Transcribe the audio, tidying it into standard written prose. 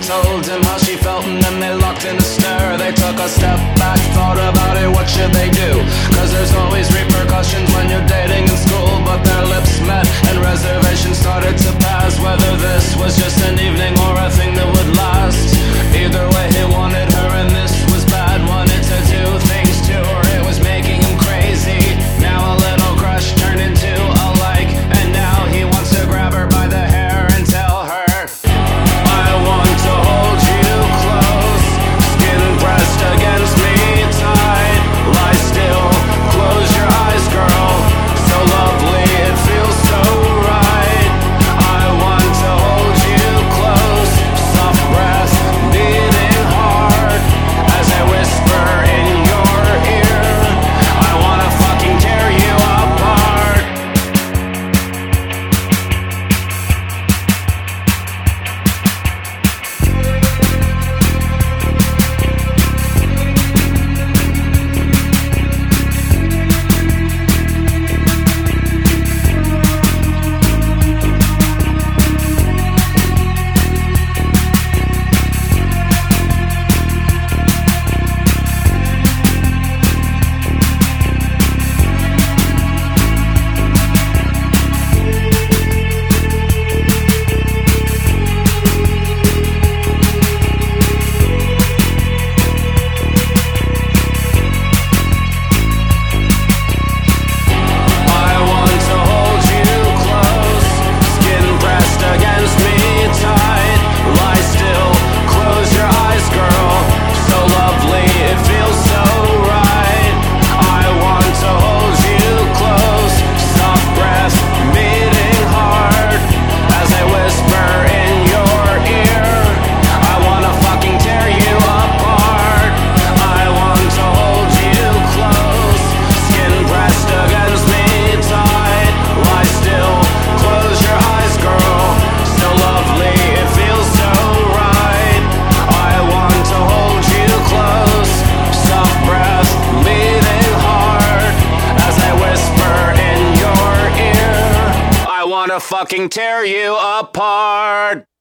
told him how she felt, and then they locked in a stare. They took a step back, thought about it, what should they do? Cause there's always repercussions when you're dating in school. But their lips met and reservations started to pass, whether this was just an evening or a thing that would last. Either way, he wanted her and this was bad. Wanted to do things to her, it was making him crazy. Now a little crush turned into a like, and now he wants to grab her by the hair and tell her, I want to hold you close, skin pressed against me tight, lie still, close your eyes, girl, so lovely, it feels so right. I want to hold you close, soft breath beating hard, as I whisper in your ear, I wanna fucking tear you apart. Fucking tear you apart.